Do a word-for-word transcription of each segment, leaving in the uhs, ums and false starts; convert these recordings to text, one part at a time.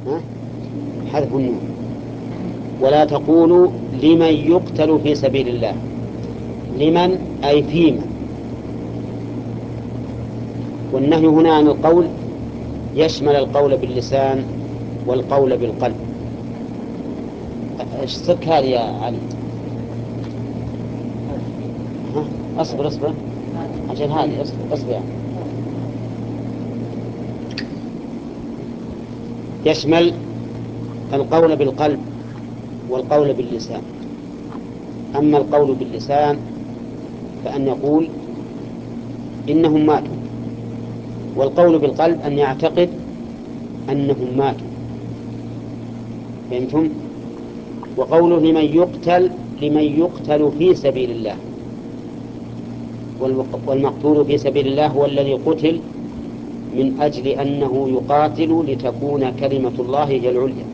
ها؟ حذف النون. ولا تقولوا لمن يقتل في سبيل الله. لمن أي فيما. والنهي هنا عن القول يشمل القول باللسان والقول بالقلب. ايش سك هذه يا علي؟ ها؟ اصبر اصبر عشان هذه اصبر اصبر يعني. يشمل القول بالقلب والقول باللسان. أما القول باللسان فأن يقول إنهم ماتوا، والقول بالقلب أن يعتقد أنهم ماتوا. فهمتم؟ وقوله لمن يقتل لمن يقتل في سبيل الله، والمقتول في سبيل الله هو الذي قتل من أجل أنه يقاتل لتكون كلمة الله هي العليا.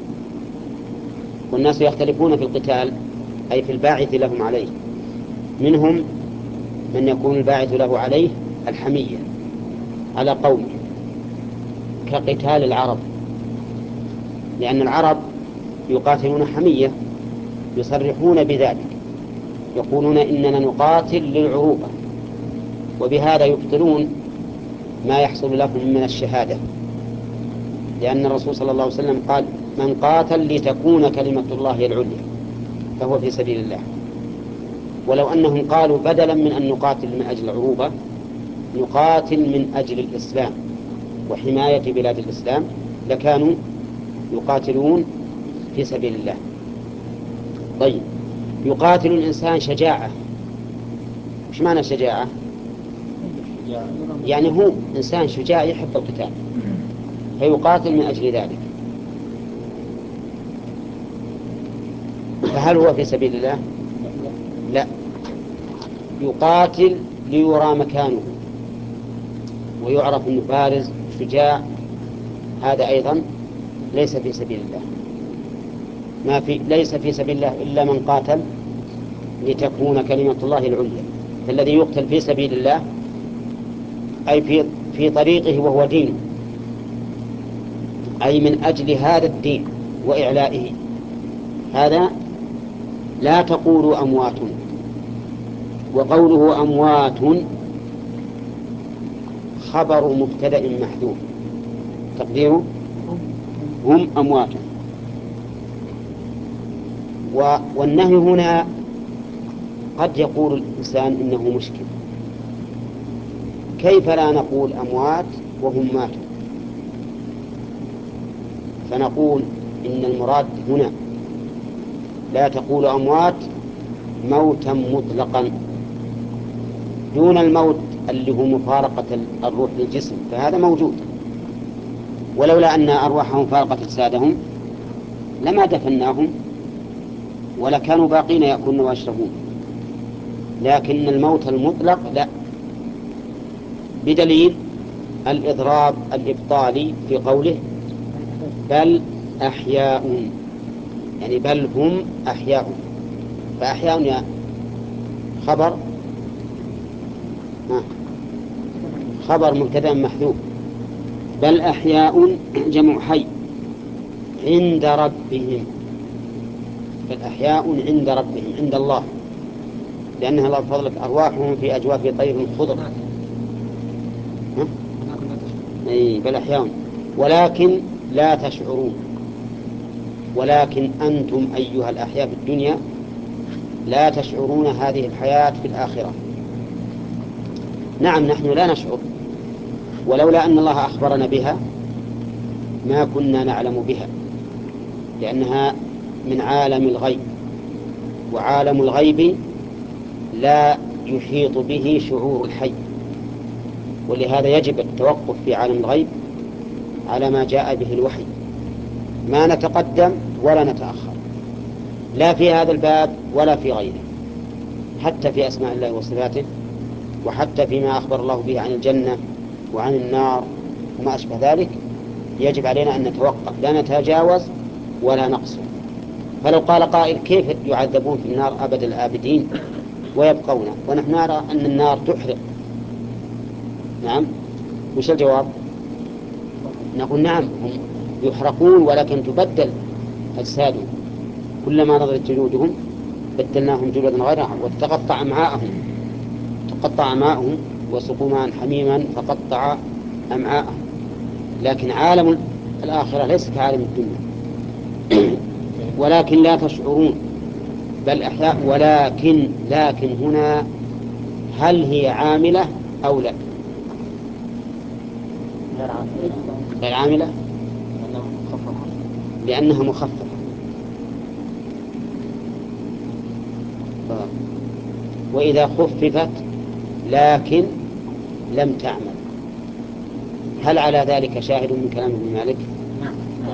والناس يختلفون في القتال أي في الباعث لهم عليه. منهم من يكون الباعث له عليه الحمية على قومه كقتال العرب، لأن العرب يقاتلون حمية، يصرحون بذلك، يقولون إننا نقاتل للعروبة، وبهذا يبطلون ما يحصل لهم من الشهادة، لأن الرسول صلى الله عليه وسلم قال من قاتل لتكون كلمة الله العليا فهو في سبيل الله. ولو أنهم قالوا بدلا من أن نقاتل من أجل العروبة نقاتل من أجل الإسلام وحماية بلاد الإسلام لكانوا يقاتلون في سبيل الله. طيب، يقاتل الإنسان شجاعة. وش معنى شجاعة؟ يعني هو إنسان شجاع يحب القتال فيقاتل من أجل ذلك، فهل هو في سبيل الله؟ لا، يقاتل ليرى مكانه ويعرف أنه بارز شجاع، هذا أيضا ليس في سبيل الله. ما في ليس في سبيل الله إلا من قاتل لتكون كلمة الله العليا. فالذي يقتل في سبيل الله أي في في طريقه وهو دينه، أي من أجل هذا الدين وإعلائه، هذا لا تقولوا أموات. وقوله أموات خبر مبتدأ محذوف تقديره هم أموات. والنهي هنا قد يقول الإنسان إنه مشكل، كيف لا نقول أموات وهم ماتوا؟ فنقول إن المراد هنا لا تقول أموات موتا مطلقا دون الموت اللي هو مفارقة الروح للجسم، فهذا موجود، ولولا أن أرواحهم فارقت أجسادهم لما دفناهم ولا كانوا باقين يأكلون ويشربون. لكن الموت المطلق لا، بدليل الإضراب الإبطالي في قوله بل أحياء، يعني بل هم أحياء. فأحياء يا خبر خبر مبتدأ محذوف، بل أحياء جمع حي عند ربهم. بل أحياء عند ربهم عند الله، لأنها الله بفضلك أرواحهم في أجواف طير خضر. أي بل أحياء ولكن لا تشعرون. ولكن أنتم أيها الأحياء في الدنيا لا تشعرون هذه الحياة في الآخرة. نعم نحن لا نشعر، ولولا أن الله أخبرنا بها ما كنا نعلم بها، لأنها من عالم الغيب، وعالم الغيب لا يحيط به شعور الحي، ولهذا يجب التوقف في عالم الغيب على ما جاء به الوحي، ما نتقدم ولا نتأخر لا في هذا الباب ولا في غيره، حتى في أسماء الله وصفاته، وحتى فيما أخبر الله به عن الجنة وعن النار وما أشبه ذلك. يجب علينا أن نتوقف لا نتجاوز ولا نقصر. فلو قال قائل كيف يعذبون في النار أبد الآبدين ويبقون ونحن نرى أن النار تحرق؟ نعم، وش الجواب؟ نقول نعم هم يحرقون ولكن تبدل أجسادهم، كلما نضجت جلودهم بدلناهم جلودا غيرها وتقطع أمعاءهم، تقطع أمعاءهم وسقوا ماء حميما فقطع أمعاءهم. لكن عالم الآخرة ليس كعالم الدنيا ولكن لا تشعرون بل أحياء. ولكن لكن هنا هل هي عاملة أو لا؟ غير عاملة لأنها مخففة. وإذا خففت لكن لم تعمل، هل على ذلك شاهد من كلام ابن مالك؟ نعم.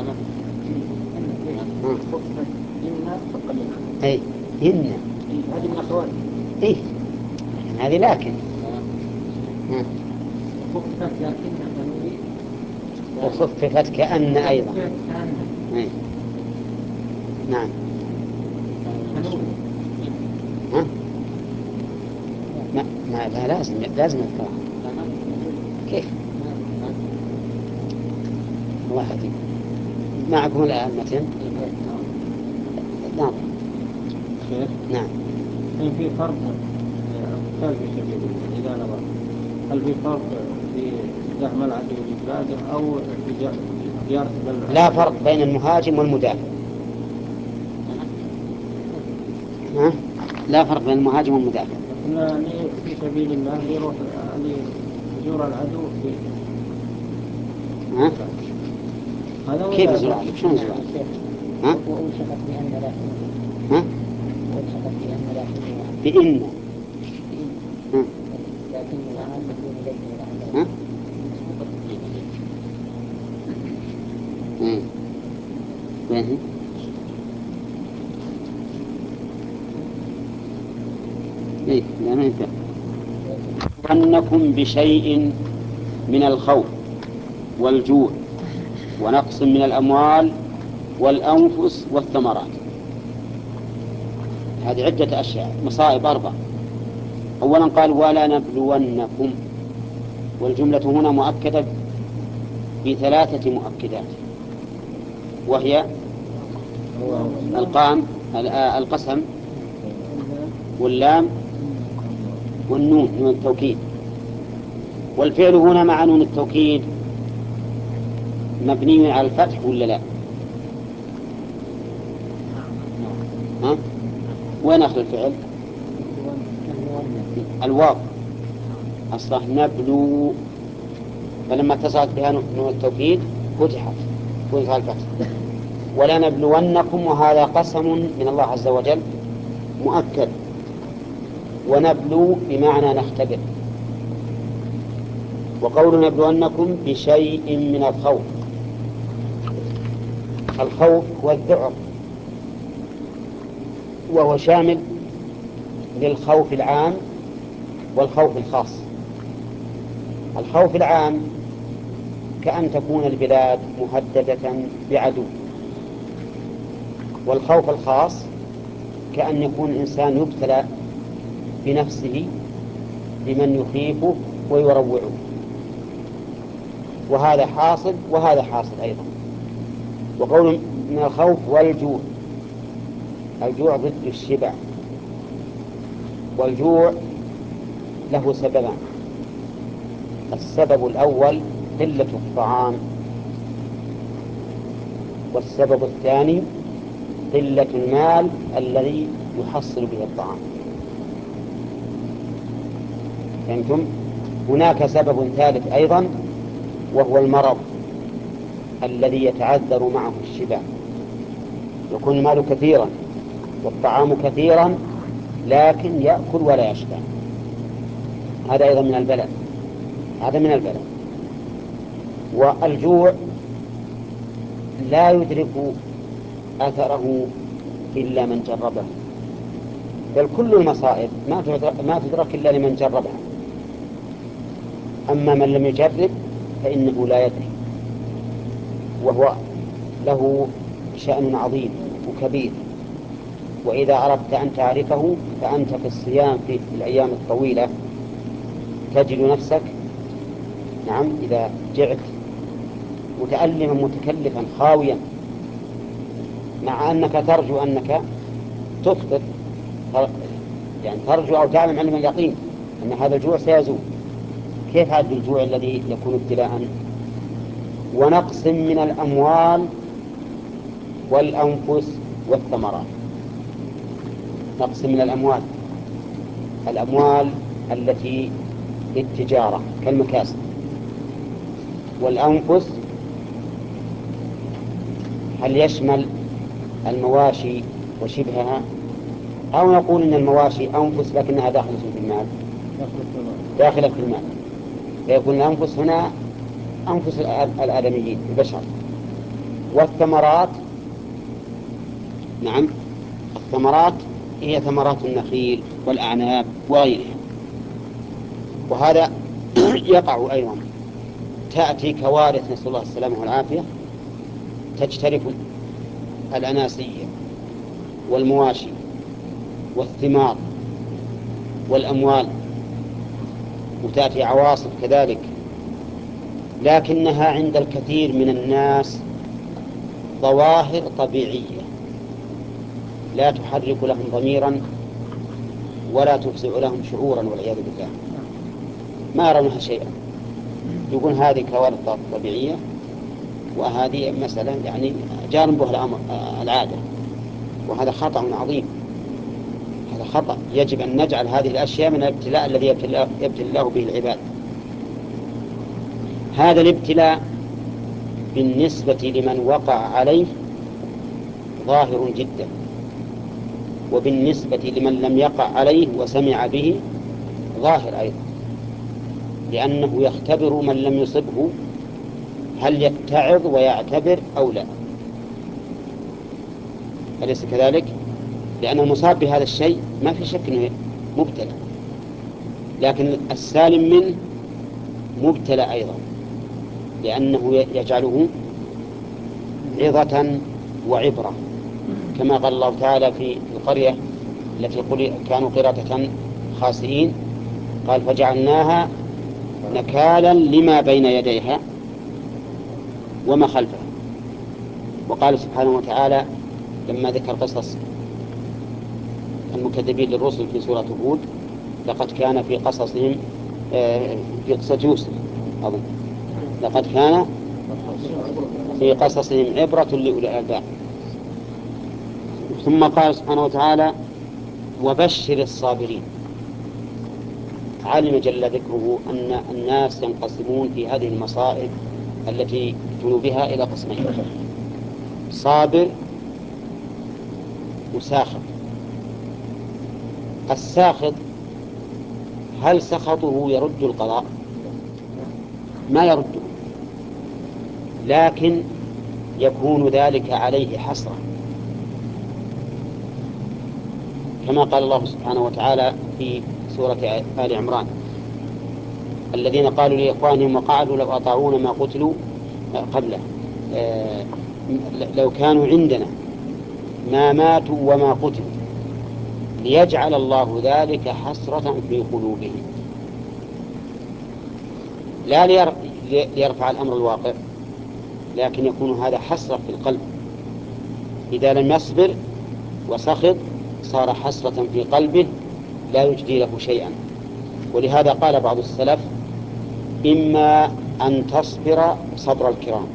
أي إن هذه من أخوات إيه هذه لكن خفت لكن وخففت كأن أيضا. إيه. نعم. ها؟ ما, ما لا لازم لازم نذكرها. كيف؟ واحد معكم الآن متن؟ نعم. نعم. في فرق قتال في سبيل الله إذا نظر، هل في فرق في زحم العدو لبلاده أو زيارة بلده؟ لا فرق بين المهاجم والمدافع. ها؟ لا فرق بين المهاجم والمدافع. لكن في سبيل الله يروح ليزور العدو في ها؟ كيف يزور العدو؟ شلون يزور؟ ها؟ وألحقت بأن لا ها؟ وألحقت بأن لا بإن ها؟ لكن الآن بدون لجنة ها؟ وين؟ إيه لا ما ينفع. أنكم بشيء من الخوف والجوع ونقص من الأموال والأنفس والثمرات. هذه عدة أشياء مصائب أربعة. أولا قال ولا نبلونكم، والجملة هنا مؤكدة بثلاثة مؤكدات، وهي القام القسم واللام والنون من التوكيد. والفعل هنا مع نون التوكيد مبني على الفتح ولا لا؟ ها؟ وين أخذ الفعل؟ الواو أصله نبلو، فلما اتصلت بها نون التوكيد فتحت فتحت الفتح. ولا نبلونكم وهذا قسم من الله عز وجل مؤكد، ونبلو بمعنى نختبر. وقول نبلونكم بشيء من الخوف، الخوف والذعر، وهو شامل للخوف العام والخوف الخاص. الخوف العام كأن تكون البلاد مهددة بعدو، والخوف الخاص كأن يكون الإنسان يبتلى بنفسه بمن يخيفه ويروعه، وهذا حاصل وهذا حاصل أيضا. وقول من الخوف والجوع، الجوع ضد الشبع، والجوع له سببان. السبب الأول قلة الطعام، والسبب الثاني قلة المال الذي يحصل به الطعام. فهمتم؟ هناك سبب ثالث أيضا وهو المرض الذي يتعذر معه الشبع، يكون المال كثيرا والطعام كثيرا لكن يأكل ولا يشبع، هذا أيضا من البلاء، هذا من البلاء. والجوع لا يدرك أثره إلا من جربه، بل كل المصائب ما تدرك إلا لمن جربها، أما من لم يجرب فإنه لا يدري، وهو له شأن عظيم وكبير. وإذا أردت أن تعرفه فأنت في الصيام في الأيام الطويلة تجد نفسك نعم إذا جعت متألما متكلفا خاويا، مع أنك ترجو أنك تفطر، يعني ترجو أو تعلم علم اليقين أن هذا الجوع سيزول. كيف هذا الجوع الذي يكون ابتلاء؟ ونقص من الأموال والأنفس والثمرات. نقص من الأموال، الأموال التي للتجارة كالمكاسب، والأنفس هل يشمل المواشي وشبهها، أو نقول إن المواشي أنفس لكنها داخلة في المال، داخلة في المال، فيكون الأنفس هنا أنفس الآدميين البشر. والثمرات، نعم، الثمرات هي ثمرات النخيل والأعناب وغيرها. وهذا يقع أيضا، تأتي كوارث نسأل الله السلامة والعافية، تجترف الأناسية والمواشي والثمار والأموال، وتأتي عواصف كذلك، لكنها عند الكثير من الناس ظواهر طبيعية لا تحرك لهم ضميرا ولا تفزع لهم شعورا، والعياذ بالله، ما يرونها شيئا. يقول هذه كوارث طبيعية وهذه مسألة يعني جانبها الأمر العادة، وهذا خطأ عظيم. هذا خطأ، يجب أن نجعل هذه الأشياء من الابتلاء الذي يبتلى الله به العباد. هذا الابتلاء بالنسبة لمن وقع عليه ظاهر جدا، وبالنسبة لمن لم يقع عليه وسمع به ظاهر أيضا، لأنه يختبر من لم يصبه هل يتعظ ويعتبر أو لا، أليس كذلك؟ لأن المصاب بهذا الشيء ما في شك أنه مبتلى، لكن السالم منه مبتلى أيضا، لأنه يجعله عظة وعبرة، كما قال الله تعالى في القرية التي كانوا قردة خاسئين، قال فجعلناها نكالا لما بين يديها وما خلفها. وقال سبحانه وتعالى لما ذكر قصص المكذبين للرسل في سورة هود: لقد كان في قصصهم في قصة يوسف أظن لقد كان في قصصهم عبرة لأولي الألباب. ثم قال سبحانه وتعالى: وبشر الصابرين. علم جل ذكره أن الناس ينقسمون في هذه المصائب التي ابتلوا بها إلى قسمين: صابر وساخط. الساخط هل سخطه يرد القضاء؟ ما يرده، لكن يكون ذلك عليه حسرة، كما قال الله سبحانه وتعالى في سورة آل عمران: الذين قالوا لإخوانهم وقعدوا لو أطاعونا ما قتلوا قبله لو كانوا عندنا ما ماتوا وما قتلوا ليجعل الله ذلك حسرة في قلوبهم. لا ليرفع الأمر الواقع، لكن يكون هذا حسرة في القلب. إذا لم يصبر وسخط صار حسرة في قلبه لا يجدي له شيئا. ولهذا قال بعض السلف: إما أن تصبر صبر الكرام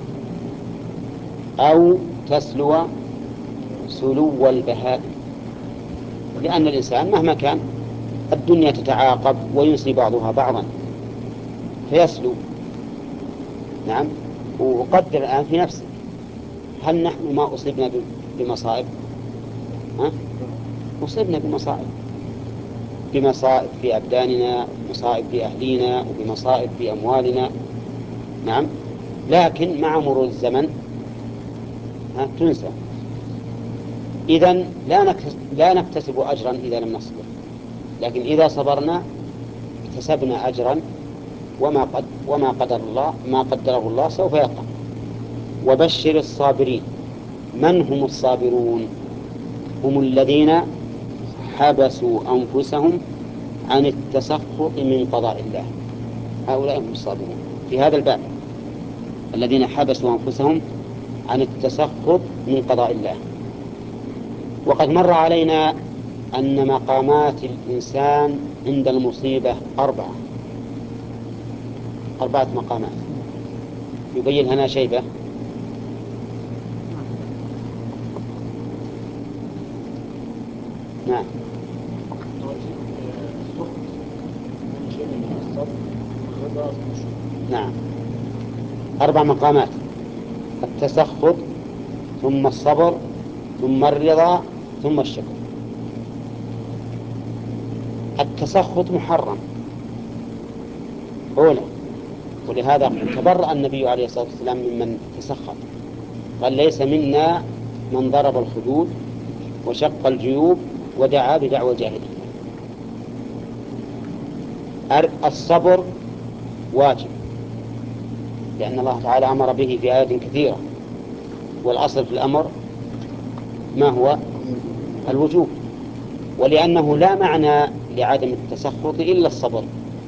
أو تسلو سلو البهائم، لأن الإنسان مهما كان الدنيا تتعاقب وينسي بعضها بعضا فيسلو. نعم. وقدر الآن في نفسه، هل نحن ما أصبنا بمصائب؟ ها؟ أصبنا بمصائب، بمصائب في أبداننا، بمصائب في أهلينا، وبمصائب في أموالنا. نعم. لكن مع مرور الزمن ها تنسى. إذن لا نكتسب, لا نكتسب أجرا إذا لم نصبر، لكن إذا صبرنا اكتسبنا أجرا، وما قد وما قدر الله ما قدره الله سوف يقع. وبشر الصابرين. من هم الصابرون؟ هم الذين حبسوا أنفسهم عن التسخط من قضاء الله، هؤلاء هم الصابرون في هذا الباب. الذين حبسوا أنفسهم عن التسخط من قضاء الله. وقد مر علينا أن مقامات الإنسان عند المصيبة أربعة أربعة مقامات يبين هنا شيبة. نعم. نعم، أربع مقامات: التسخط، ثم الصبر، ثم الرضا، ثم الشكر. التسخط محرم أولا، ولهذا تبرأ النبي عليه الصلاة والسلام ممن تسخط، قال: ليس منا من ضرب الخدود وشق الجيوب ودعا بدعوى الجاهلية. الصبر واجب، لأن الله تعالى أمر به في آيات كثيرة، والأصل في الأمر ما هو الوجوب، ولأنه لا معنى لعدم التسخط إلا الصبر.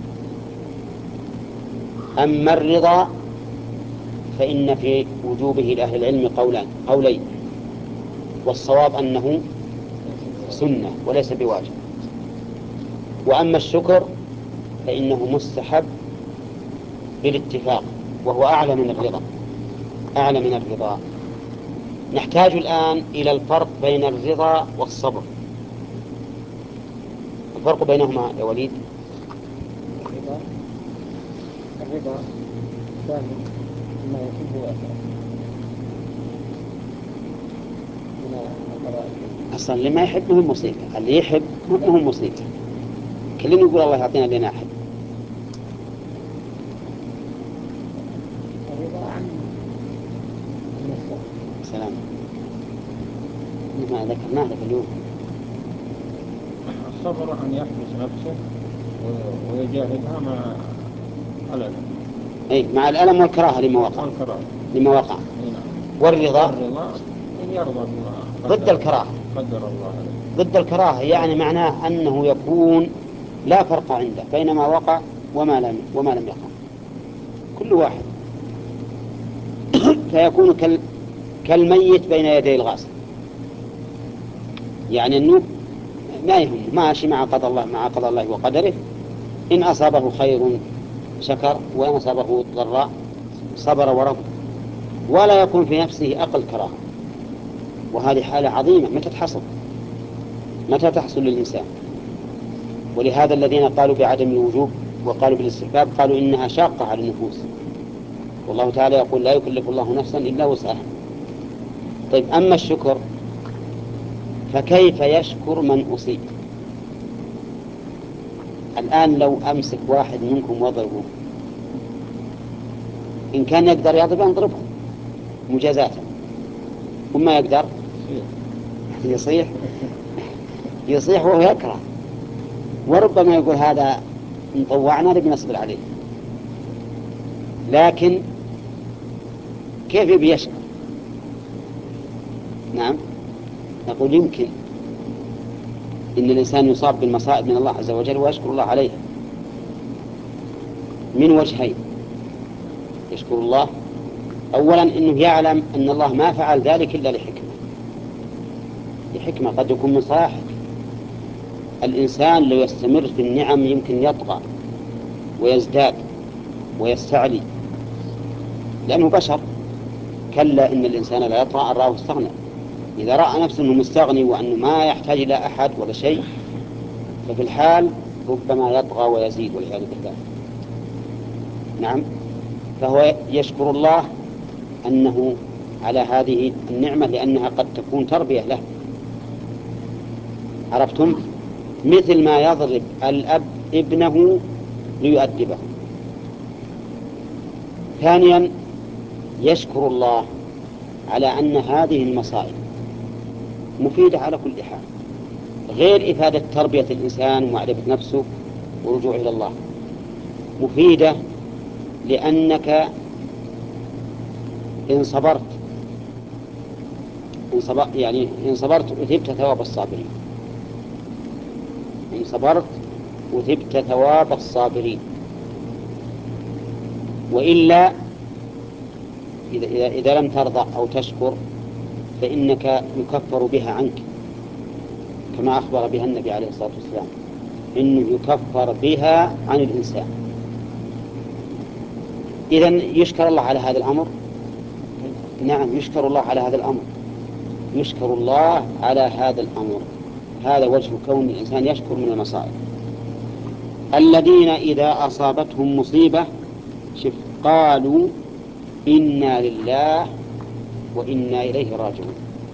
أما الرضا فإن في وجوبه لأهل العلم قولان قولين، والصواب أنه سنة وليس بواجب. وأما الشكر فإنه مستحب بالاتفاق، وهو أعلى من الرضا أعلى من الرضا. نحتاج الآن إلى الفرق بين الرضا والصبر. الفرق بينهما يا وليد؟ الرضا الرضا ثاني ما يحب ويكره من القضاء. أصلا اللي ما يحب مهم مصيبة، اللي يحب مهم مصيبة. كلنا يقول الله يعطينا اللي نحب. الرضا عن النصر. سلام. ما ذكرناه لك اليوم. الصبر أن يحبس نفسه ويجاهدها مع الألم. أي مع الألم والكراهة لما وقع والكراهة لما وقع. نعم. والرضا والرضا إن يرضى بما ضد الكراهة. قدر الله عليه. ضد الكراهة يعني معناه أنه يكون لا فرق عنده بين ما وقع وما لم وما لم يقع، كل واحد. فيكون كال كالميت بين يدي الغاسل، يعني أنه ما يهم، ماشي مع قضاء الله مع قضاء الله وقدره. إن أصابه خير شكر، وإن أصابه ضراء صبر ورضى، ولا يكون في نفسه أقل كراهة. وهذه حالة عظيمة، متى تحصل متى تحصل للإنسان؟ ولهذا الذين قالوا بعدم الوجوب وقالوا بالاستحباب قالوا إنها شاقة على النفوس، والله تعالى يقول: لا يكلف الله نفسا إلا وسعها. طيب، أما الشكر فكيف يشكر من أصيب؟ الآن لو أمسك واحد منكم واضربه، إن كان يقدر يضرب أضربه مجازاة، وما يقدر يصيح يصيح وهو يكره، وربما يقول: هذا مطوعنا نبي نصبر عليه. لكن كيف بيشكر؟ نعم، نقول يمكن إن الإنسان يصاب بالمصائب من الله عز وجل ويشكر الله عليها من وجهين. يشكر الله أولا إنه يعلم أن الله ما فعل ذلك إلا لحكمة لحكمة قد يكون من صلاحه. الإنسان لو يستمر في النعم يمكن يطغى ويزداد ويستعلي، لأنه بشر. كلا إن الإنسان لا يطغى أن رآه استغنى. إذا رأى نفسه أنه مستغني وأنه ما يحتاج إلى أحد ولا شيء، ففي الحال ربما يطغى ويزيد والعياذ بالله. نعم، فهو يشكر الله أنه على هذه النعمة، لأنها قد تكون تربية له. عرفتم؟ مثل ما يضرب الأب ابنه ليؤدبه. ثانيا، يشكر الله على أن هذه المصائب مفيدة على كل حال، غير إفادة تربية الإنسان ومعرفة نفسه ورجوع إلى الله، مفيدة لأنك إن صبرت إن صبرت يعني إن صبرت أثبت ثواب الصابرين. إن صبرت أثبت ثواب الصابرين، وإلا إذا, إذا, إذا لم ترضى أو تشكر فإنك يكفر بها عنك، كما أخبر بها النبي عليه الصلاة والسلام إنه يكفر بها عن الإنسان. إذن يشكر الله على هذا الأمر. نعم يشكر الله على هذا الأمر، يشكر الله على هذا الأمر. هذا وجه كون الإنسان يشكر من المصائب. الذين إذا أصابتهم مصيبة شف قالوا إنا لله وإنا إليه راجعون.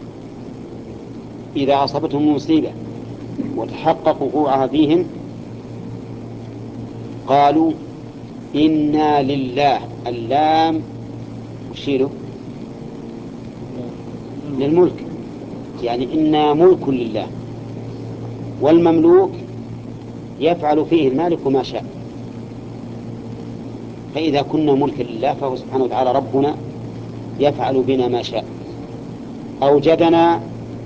إذا أصابتهم مصيبة وتحقق وقوعها فيهم قالوا إنا لله. اللام وشيله للملك، يعني إنا ملك لله، والمملوك يفعل فيه المالك ما شاء. فإذا كنا ملكا لله فهو سبحانه وتعالى ربنا يفعل بنا ما شاء. أوجدنا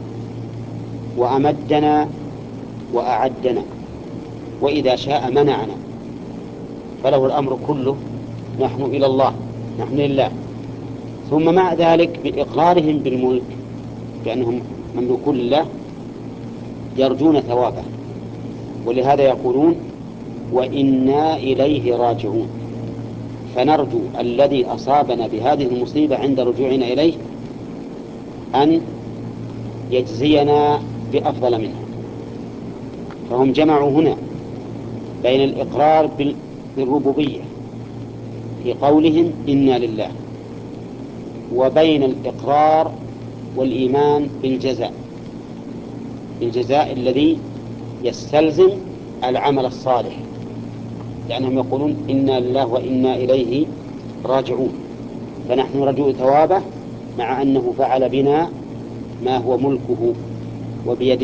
وأمدنا وأعدنا، وإذا شاء منعنا، فله الأمر كله. نحن إلى الله، نحن لله. ثم مع ذلك بإقرارهم بالملك بأنهم مملوكون لله يرجون ثوابه، ولهذا يقولون وإنا إليه راجعون. فنرجو الذي أصابنا بهذه المصيبة عند رجوعنا إليه أن يجزينا بأفضل منها. فهم جمعوا هنا بين الإقرار بالربوبية في قولهم إنا لله، وبين الإقرار والإيمان بالجزاء، بالجزاء الذي يستلزم العمل الصالح، لأنهم يقولون إنا لله وإنا إليه راجعون. فنحن نرجو ثوابه مع أنه فعل بنا ما هو ملكه وبيده.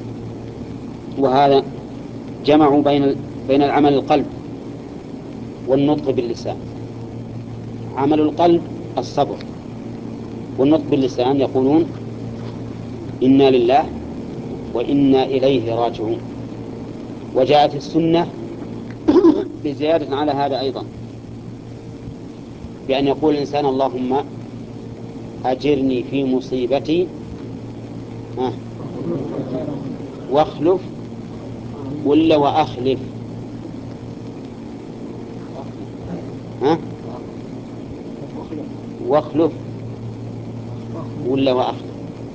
وهذا جمعوا بين بين العمل القلب والنطق باللسان. عمل القلب الصبر، والنطق باللسان يقولون إنا لله وإنا إليه راجعون. وجاءت السنة بزيادة على هذا أيضا، بأن يقول الإنسان اللهم أجرني في مصيبتي واخلف ولا وأخلف ها واخلف ولا وأخلف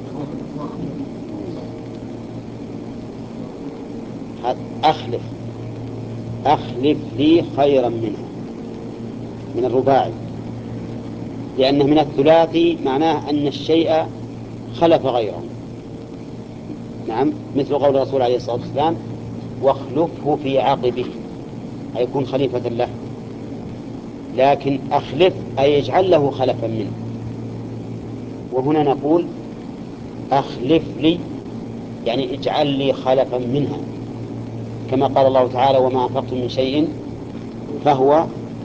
أخلف أخلف لي خيرا منها من الرباعي، لأنه من الثلاثي معناه أن الشيء خلف غيره. نعم، مثل قول الرسول عليه الصلاة والسلام واخلفه في عقبه، أي يكون خليفة له. لكن أخلف أي يجعل له خلفا منه. وهنا نقول أخلف لي يعني اجعل لي خلفا منها، كما قال الله تعالى وما أنفقتم من شيء فهو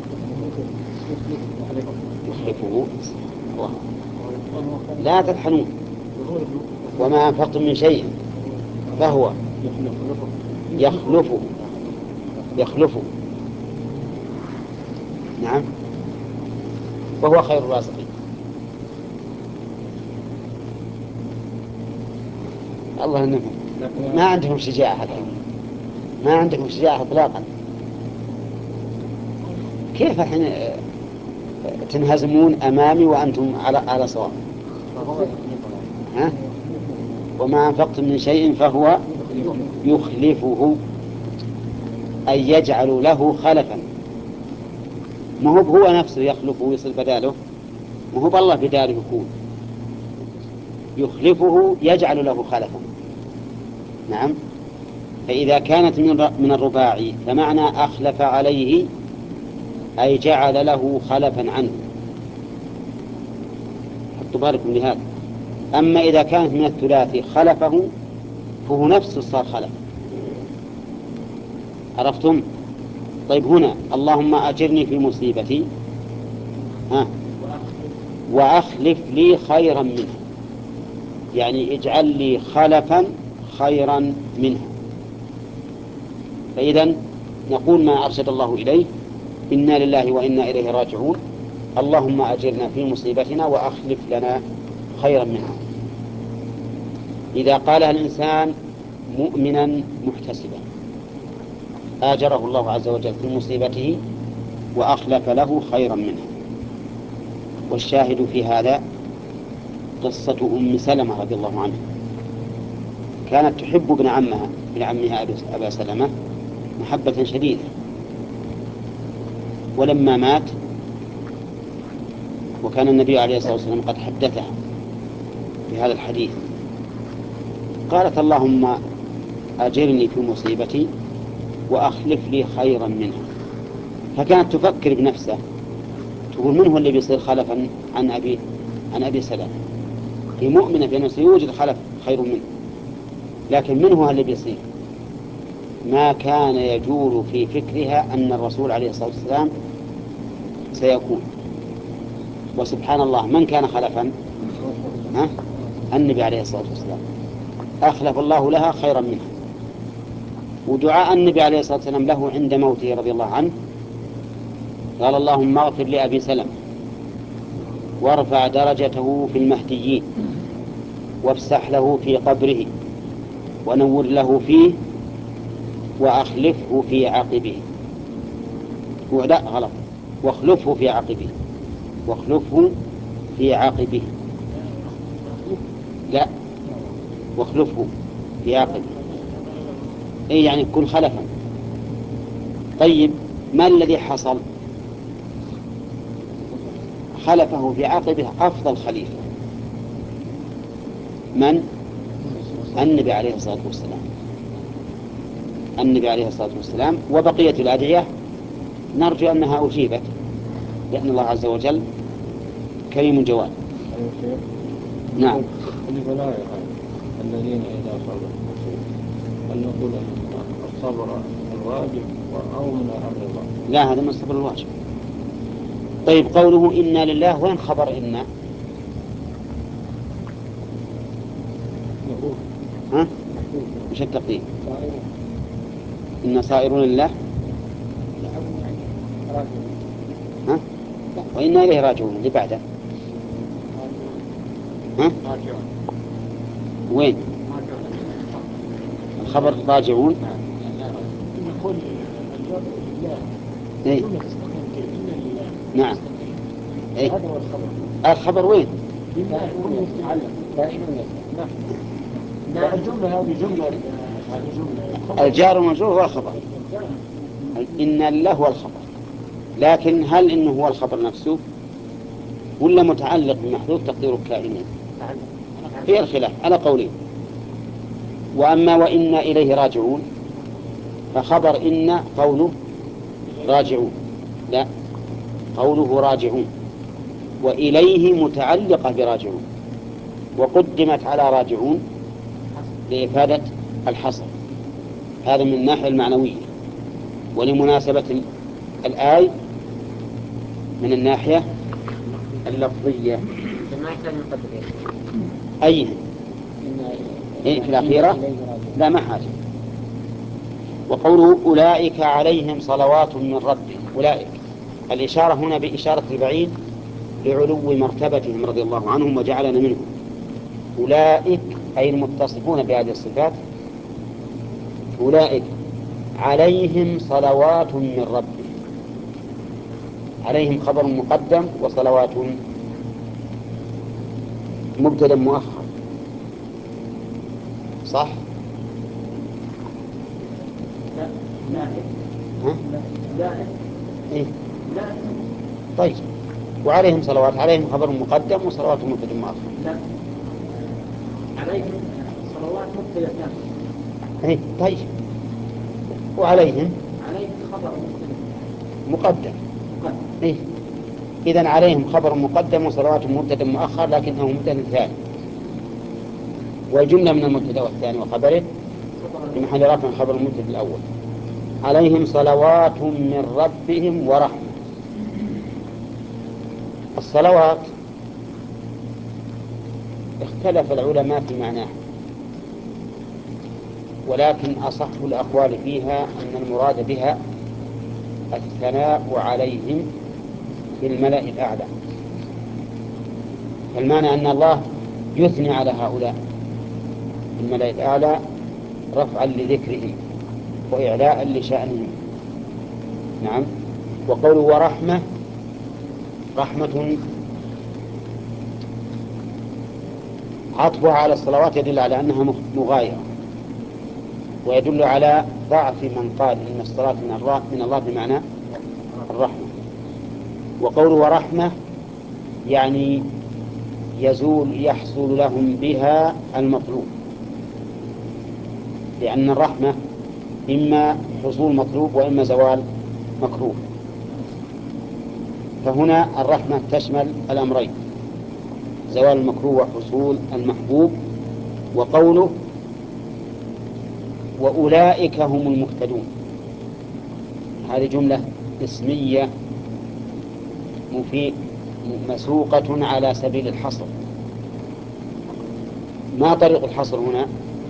يخلفه. لا تطحنون. وما أنفقتم من شيء فهو يخلفه يخلفه نعم، وهو خير الرازقين. الله إنهم ما عندهم شجاعة الحين، ما عندهم شجاعة إطلاقا. كيف الحين تنهزمون أمامي وأنتم على على صواب؟ ها؟ وما أنفقتم من شيء فهو يخلفه أي يجعل له خلفا. ما هو هو نفسه يخلفه ويصل بداله، ما هو بالله بداله يكون يخلفه يجعل له خلفا. نعم. فإذا كانت من الرباعي فمعنى أخلف عليه أي جعل له خلفا عنه. حطوا بالكم لهذا. أما إذا كانت من الثلاثي خلفه فهو نفسه صار خلف. عرفتم؟ طيب هنا اللهم أجرني في مصيبتي ها وأخلف لي خيرا منها، يعني اجعل لي خلفا خيرا منها. فإذا نقول ما أرشد الله إليه إنا لله وإنا إليه راجعون، اللهم أجرنا في مصيبتنا وأخلف لنا خيرا منها. إذا قالها الإنسان مؤمنا محتسبا آجره الله عز وجل في مصيبته وأخلف له خيرا منها. والشاهد في هذا قصة أم سلمة رضي الله عنها، كانت تحب ابن عمها ابن عمها أبا سلمة محبة شديدة، ولما مات وكان النبي عليه الصلاة والسلام قد حدثها بهذا الحديث قالت اللهم أجرني في مصيبتي وأخلف لي خيرا منها. فكانت تفكر بنفسه تقول من هو اللي بيصير خلفا عن أبي عن أبي سلمة؟ هي مؤمنة بأنه سيوجد خلف خير منه، لكن من هو اللي بيصير؟ ما كان يجول في فكرها أن الرسول عليه الصلاة والسلام سيكون. وسبحان الله من كان خلفا؟ ها؟ النبي عليه الصلاة والسلام، أخلف الله لها خيرا منها. ودعاء النبي عليه الصلاة والسلام له عند موته رضي الله عنه قال اللهم اغفر لأبي سلمة وارفع درجته في المهديين وافسح له في قبره ونور له فيه وأخلفه في عقبه. لا غلط، واخلفه في عقبه، واخلفه في عقبه، لا واخلفه في عقبه، اي يعني كن خلفا. طيب ما الذي حصل؟ خلفه في عقبه أفضل خليفة، من؟ النبي عليه الصلاة والسلام، النبي عليه الصلاة والسلام. وبقية الأدعية نرجو أنها أجيبت لأن الله عز وجل كريم جواد. نعم. البلايا الذين إذا صبروا أن نقول الصبر الواجب أو من الرضا؟ لا، هذا من الصبر الواجب. طيب قوله إنا لله، وين خبر إنا؟ ها؟ مش التقدير؟ إنا صائرون لله، ها؟ وإنا إليه راجعون اللي بعده، ها؟ وين الخبر؟ راجعون. إيه؟ نعم. إيه؟ الخبر وين؟ الجملة هذه جملة الجار والمجرور هو الخبر، إن الله هو الخبر، لكن هل إنه هو الخبر نفسه ولا متعلق بمحذوف تقديره كائنين؟ في الخلاف على قولين. وأما وإنا إليه راجعون فخبر إن قوله راجعون، لا قوله راجعون، وإليه متعلقة براجعون، وقدمت على راجعون لإفادة الحصر. هذا من الناحية المعنوية، ولمناسبة الآية من الناحية اللفظية. ما كان مقدر أي إيه في الأخيرة؟ لا ما حاجة. وقوله أولئك عليهم صلوات من ربهم، أولئك الإشارة هنا بإشارة البعيد لعلو مرتبتهم رضي الله عنهم وجعلنا منهم. أولئك أي المتصفون بهذه الصفات، أولئك عليهم صلوات من ربهم. عليهم خبر مقدم وصلوات مبتدأ مؤخر، صح؟ لا لا ها؟ لا إيه؟ لا طيب وعليهم صلوات، عليهم خبر مقدم وصلوات مبتدأ مؤخر. لا عليهم صلوات مبتدأ ثاني. إيه؟ طيب وعليهم عليهم خبر مبتدأ مقدم. مقدم. إيه؟ إذن عليهم خبر مقدم وصلوات مبتدأ مؤخر، لكنه مبتدأ ثاني، والجملة من المبتدأ والثاني وخبره في محل رفع خبر المبتدأ الأول. عليهم صلوات من ربهم ورحمة. الصلوات اختلف العلماء في معناه، ولكن أصح الأقوال فيها أن المراد بها الثناء عليهم في الملأ الأعلى. فالمعنى أن الله يثني على هؤلاء في الملأ الأعلى رفعا لذكرهم وإعلاء لشأنهم. نعم. وقوله ورحمة، رحمة عطفها على الصلوات يدل على أنها مغايرة، ويدل على ضعف من قال إن الصلاة من الله بمعنى الرحمة. وقوله ورحمة يعني يزول يحصل لهم بها المطلوب، لأن الرحمة إما حصول مطلوب وإما زوال مكروه. فهنا الرحمة تشمل الأمرين، زوال المكروه وحصول المحبوب. وقوله وأولئك هم المهتدون، هذه جملة اسمية مفيد مسوقة على سبيل الحصر. ما طريق الحصر هنا؟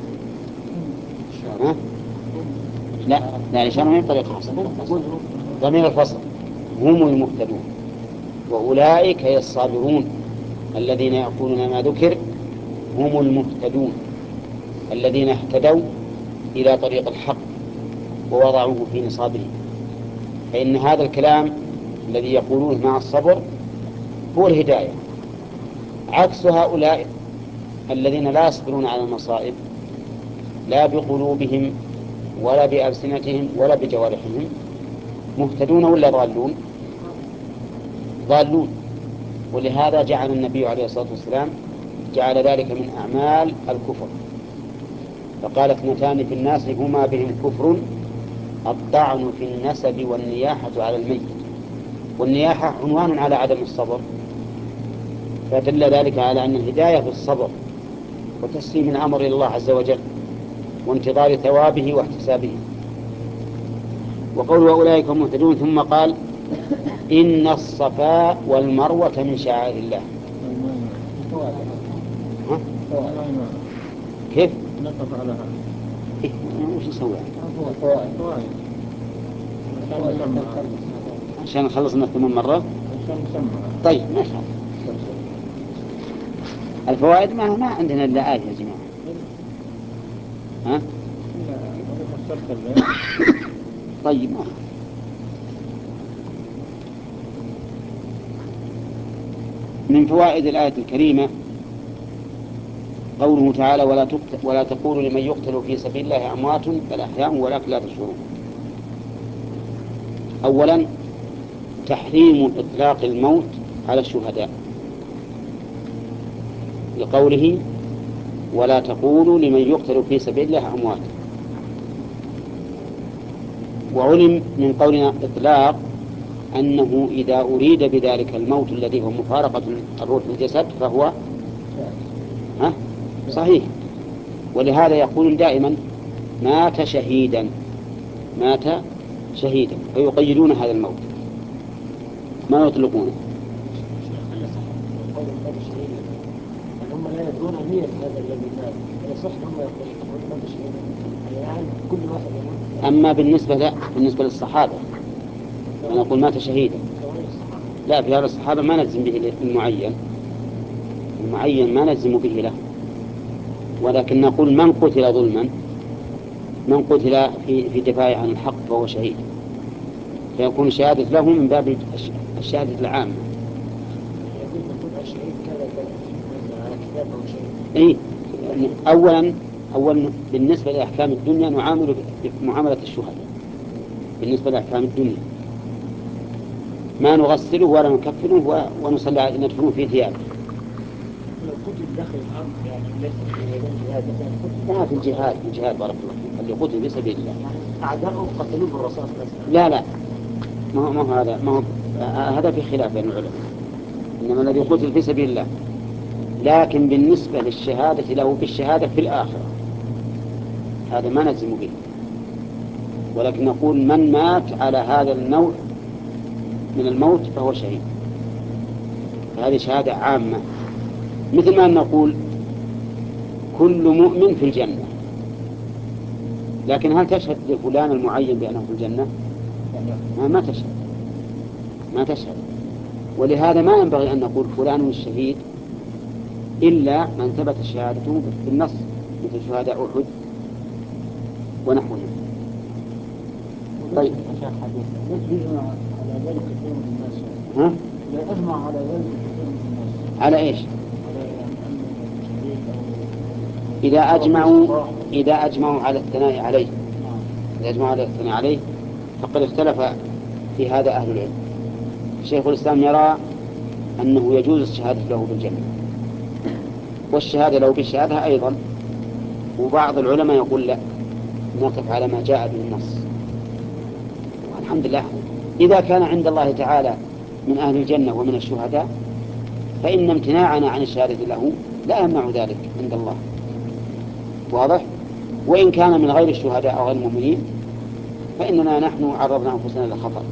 ها؟ لا لا إشارة من طريق الحصر، ضمير الفصل هم المهتدون. وأولئك هي الصابرون الذين يقولون ما ذكر هم المهتدون الذين اهتدوا إلى طريق الحق ووضعوه في نصابه. فإن هذا الكلام الذي يقولونه مع الصبر هو الهداية، عكس هؤلاء الذين لا يصبرون على المصائب لا بقلوبهم ولا بألسنتهم ولا بجوارحهم. مهتدون ولا ضالون؟ ضالون. ولهذا جعل النبي عليه الصلاة والسلام جعل ذلك من أعمال الكفر، فقال اثنتان في الناس هما بهم كفر الطعن في النسب والنياحة على الميت. والنياحة عنوان على عدم الصبر، فدل ذلك على أن الهداية بالصبر وتسليم الأمر إلى الله عز وجل وانتظار ثوابه واحتسابه. وقول وأولئك هم مهتدون، ثم قال إن الصفا والمروة من شعائر الله. ها؟ كيف؟ نقف على هذا. إيه؟ وش نسوي؟ عشان نخلصنا ثمان مرات. طيب ما شاء الله. الفوائد ما ما عندنا إلا آية يا جماعة. ها؟ طيب ما من فوائد الآية الكريمة قوله تعالى ولا, ولا تقولوا لمن يقتل في سبيل الله أموات بل أحياء ولكن لا تشعرون. أولا تحريم إطلاق الموت على الشهداء لقوله ولا تقولوا لمن يقتل في سبيل الله أموات. وعلم من قولنا إطلاق أنه إذا أريد بذلك الموت الذي هو مفارقة الروح الجسد فهو ها؟ صحيح. ولهذا يقول دائما مات شهيدا مات شهيدا فيقيدون هذا الموت ما يطلقونه. هم لا يدرون نية هذا الذي مات يصح هم يقولون مات شهيدا يعني كل واحد يموت. أما بالنسبة لا بالنسبة للصحابة أنا أقول مات شهيدا لا، في هذا الصحابة ما نلزم به المعين المعين ما نلزم به له، ولكن نقول من قتل ظلما من قتل في في دفاعه عن الحق فهو شهيد، فيكون الشهادة له من باب الشهادة العامة. إيه؟ أولا أولا بالنسبة لأحكام الدنيا نعامل معاملة الشهداء. بالنسبة لأحكام الدنيا ما نغسله ولا نكفنه ونصلي عليه ندفنه في ثيابه. لو قتل داخل الأرض يعني ليس في ميدان جهاد لا في الجهاد في الجهاد بارك الله فيك اللي قتل في سبيل الله يعني أعداؤه قتلوه بالرصاص بس. لا لا ما هو ما هو هذا ما هو هذا في خلاف بين العلماء، إنما الذي قتل في سبيل الله. لكن بالنسبة للشهادة له بالشهادة في الآخرة هذا ما نلزم به، ولكن نقول من مات على هذا النوع من الموت فهو شهيد. هذه شهادة عامة، مثل ما نقول كل مؤمن في الجنة، لكن هل تشهد لفلان المعين بأنه في الجنة؟ ما تشهد ما تشهد ولهذا ما ينبغي أن نقول فلان الشهيد إلا من ثبت شهادته بالنص مثل شهداء أحد ونحوهم. طيب يجمع على ذلك كثير من الناس. ها؟ لا أجمع على ذلك كثير من الناس. على إيش؟ على أن الشهيد أو إذا أجمعوا إذا أجمعوا على الثناء عليه إذا أجمعوا على الثناء عليه فقد اختلف في هذا أهل العلم. شيخ الإسلام يرى أنه يجوز الشهادة له بالجنة والشهادة له بالشهادة أيضا، وبعض العلماء يقول لا، نقف على ما جاء به النص. والحمد لله إذا كان عند الله تعالى من أهل الجنة ومن الشهداء فإن امتناعنا عن الشهادة له لا يمنع ذلك عند الله. واضح؟ وإن كان من غير الشهداء أو غير المؤمنين فإننا نحن عرضنا أنفسنا للخطر.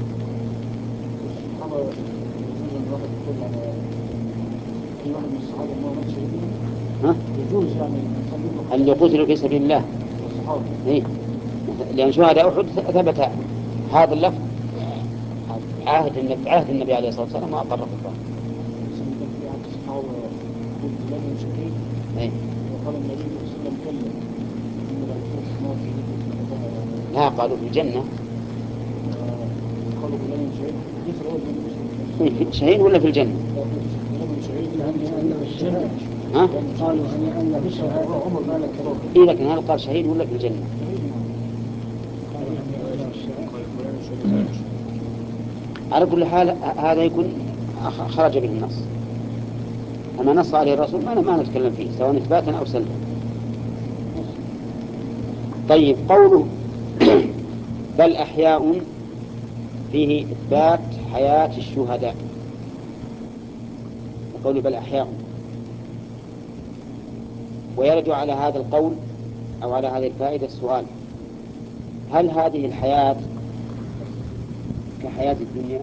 ها؟ يجوز يعني اللي قتلوا في سبيل الله. إيه؟ لأن شهداء أحد ثبت هذا اللفظ عهد النبي عهد النبي عليه الصلاة والسلام وأقر في الله. إيه؟ وقال النبي صلى الله عليه وسلم لا قالوا في الجنة. قالوا بلان شهيد شهيد ولا في الجنة؟ ها؟ قالوا أن بالشهادة عمر قال إيه لكن هل قال شهيد ولا في الجنة؟ على كل حال هذا يكون خرج به النص، أما نص عليه الرسول ما ما نتكلم فيه سواء إثباتا أو سلبا. طيب قوله بل أحياء فيه إثبات حياة الشهداء، وقوله بل أحياء، ويرد على هذا القول أو على هذه الفائدة السؤال: هل هذه الحياة كحياة الدنيا